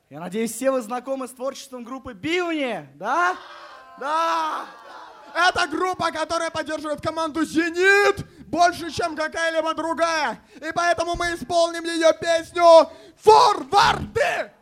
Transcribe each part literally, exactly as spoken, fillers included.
Я надеюсь, все вы знакомы с творчеством группы Бивни, да? Да! Это группа, которая поддерживает команду «Зенит» больше, чем какая-либо другая. И поэтому мы исполним ее песню «Форварды».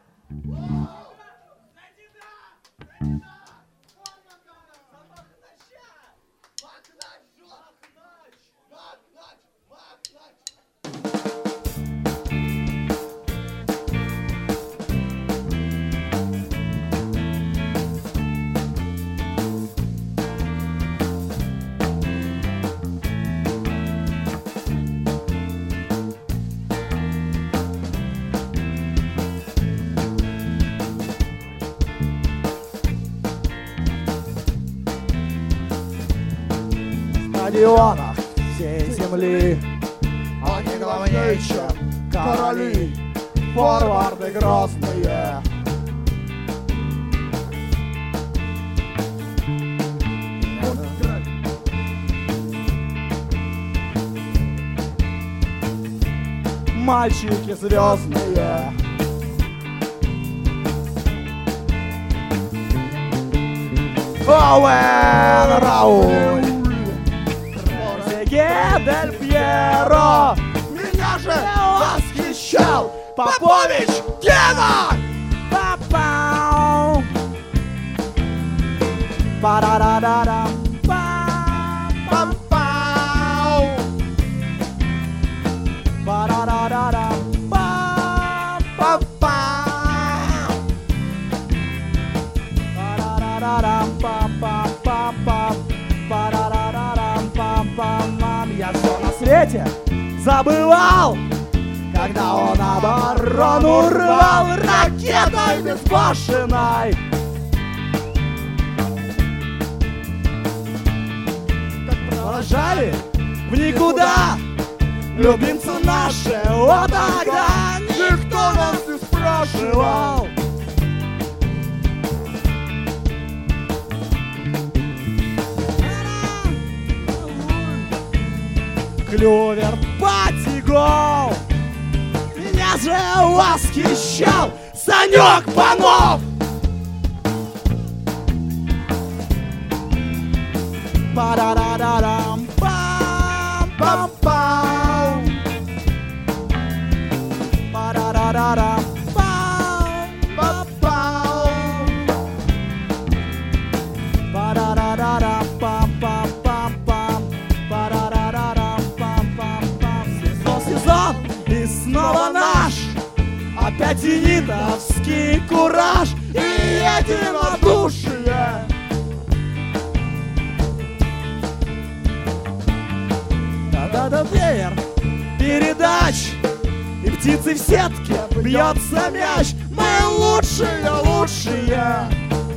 В стадионах всей земли они главнее, чем короли, форварды грозные. Мальчики звездные. Оуэн Рауль, Дель Пьеро, Меня же восхищал Попович Гена! Па-пау. Па-ра-ра-ра-ра. Па-пау. Па-ра-ра-ра-ра. Па-пау. Па-ра-ра-ра-ра. Па-па-па-па. Па-ра-ра-ра-ра. Па-па-па. Я все на свете забывал, когда он оборону рвал ракетой безбашенной. Как провожали в никуда любимцы наши, вот тогда никто нас не спрашивал. Клювер Батигол, меня же восхищал Санек Панов. Па-ра-ра-ра-рам, пам-пам-пам. Па-ра-ра-ра-рам, пам-пам-пам. Па-ра-ра-ра-рам, пам-пам-пам-пам. Па-ра-ра-ра-рам, пам-пам-пам. Сезон, сезон, и снова наш. Опять зенитовский кураж и единодушие. Да-да-да, веер передач, и птицы в сетке бьется мяч. Мы лучшие, лучшие.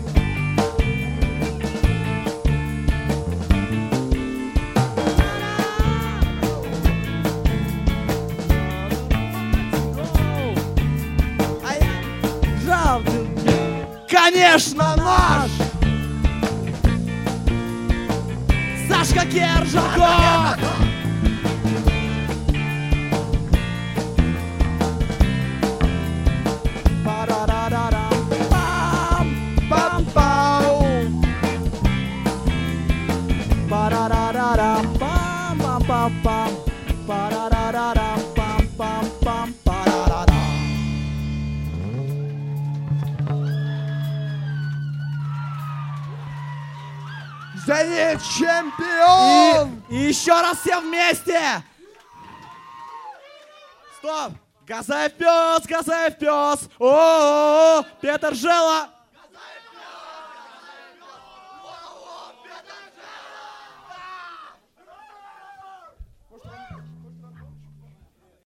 А я жалкий, конечно, наш Сашка Кержаков. Зенит чемпион! И, и еще раз все вместе! Стоп! Газаев пес, Газаев пес! О-о-о! Петр Жела!